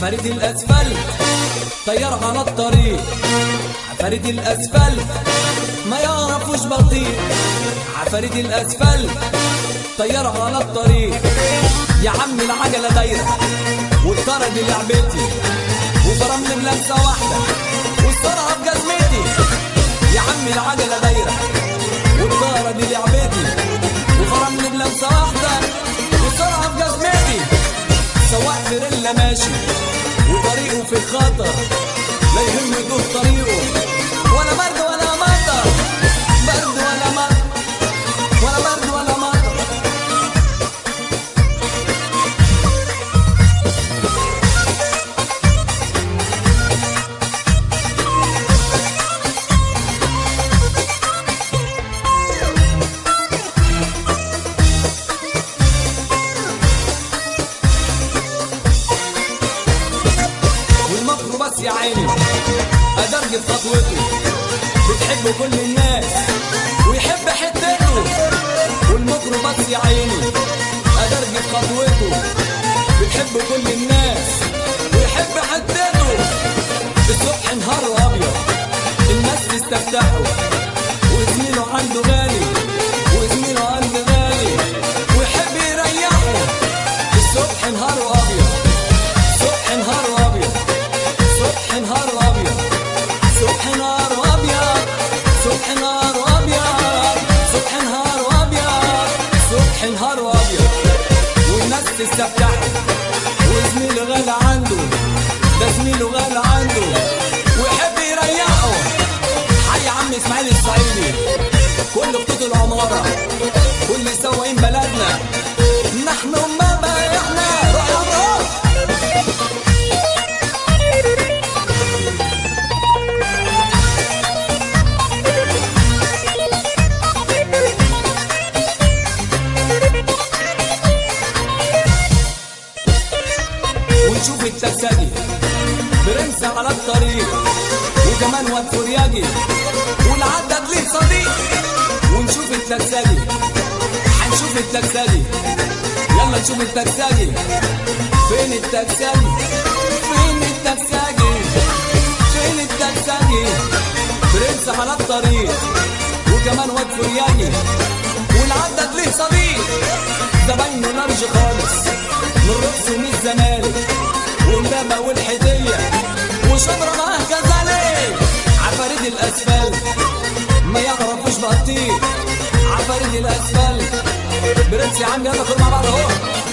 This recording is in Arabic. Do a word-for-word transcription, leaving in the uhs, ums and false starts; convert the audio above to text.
عفاريت الاسفلت طيارة على الطريق، عفاريت الاسفلت ما يعرفوش بطيء، عفاريت الاسفلت طيارة على الطريق. يا عم العجلة دايرة والطارة دي لعبتي، وفرمني بلمسة واحدة والسرعة بجزمتي. يا عم العجلة دايرة والطارة دي لعبتي، وفرمني بلمسة واحدة والسرعة بجزمتي. سواق تريلا ماشي وطريقه في الخطر، لا يهم يدوه طريقه ولا برد ولا مطر، برد ولا مطر ولا برد ولا مطر. والميكروباص يا عيني أدرج في خطوته، بتحبه كل الناس ويحب حتته. والميكروباص يا عيني أدرج في خطوته، بتحبه كل الناس ويحب حتته. الصبح نهار أبيض الناس تستفتحه، وزميله عنده غالي وزميله عنده غالي ويحب يريحه. الصبح نهار أبيض، صبح نهار أبيض، صبح نهار أبيض، صبح نهار أبيض، صبح نهار أبيض، صبح نهار أبيض، صبح نهار أبيض. والناس تستفتحه وزميله غالي عنده، ده زميله غالي عنده ويحب يريحه. حي عم إسماعيل الصعيدي، كل خطوط العمارة، كل سواقين بلدنا، نحن ما بايعنا. روح يا روح. ونشوف التكسجي برنس على الطريق، وكمان واد فرياجي والعدد ليه صديق. ونشوف التكسجي، هنشوف التكسجي، يلا نشوف التكسجي. فين التكسجي؟ فين التكسجي؟ فين التكسجي؟ برنس على الطريق وكمان واد فرياجي والعدد ليه صديق. زباينه لارج خالص من رقص ومن الزمالك ومبابة والحدية وشبرا معاه كذلك. عفاريت الاسفلت ما يعرفوش بطيء، عفاريت الاسفلت برنس يا عم. يلا كل مع بعض اهو.